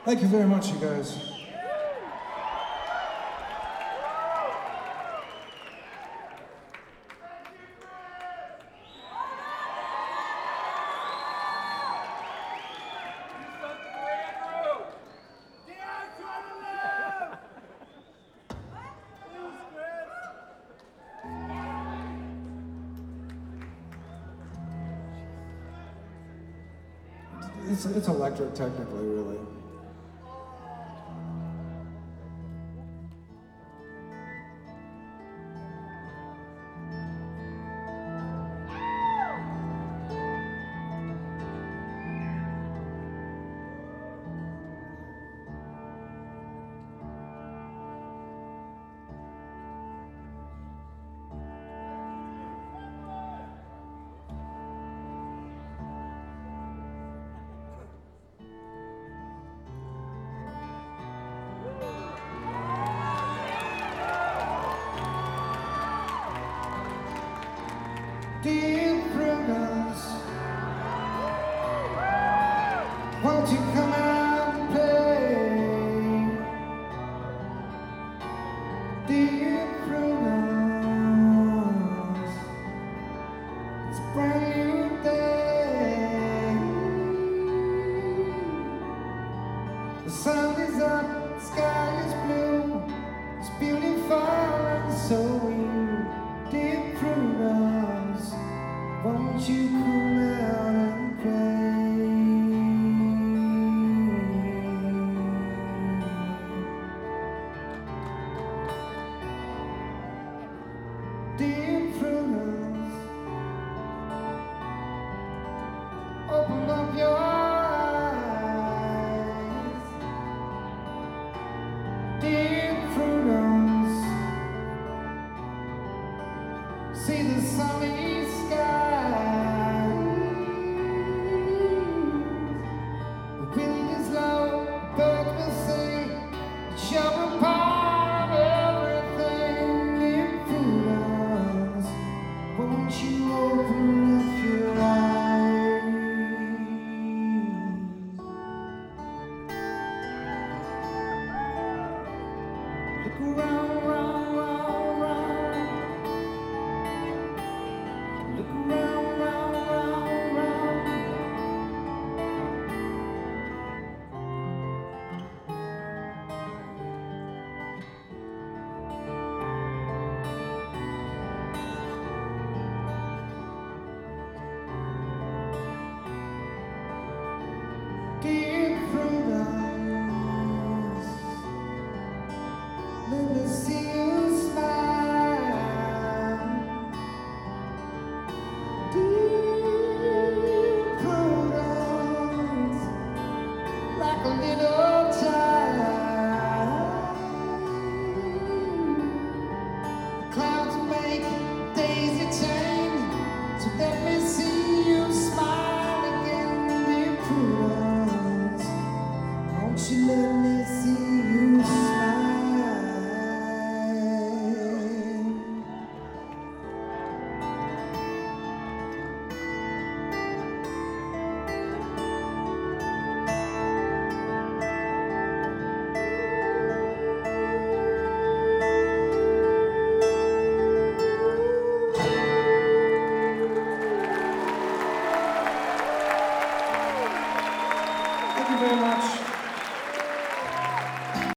Thank you very much, you guys. It's electric, technically, really. Dear Prudence, won't you come out and play? Dear Prudence, it's a brand new day. The sun is up, the sky is blue, it's beautiful and so you, dear Prudence, won't you come out and play? Dear Prudence, open up your eyes. Dear Prudence, see the sunny sky. The wind is low, birds will sing, it's your part of everything. Dear Prudence, won't you open up your eyes? Look around, round, round, round. Look around, round, round, round. Dear Prudence, let me see you smile. Dear Prudence, like a little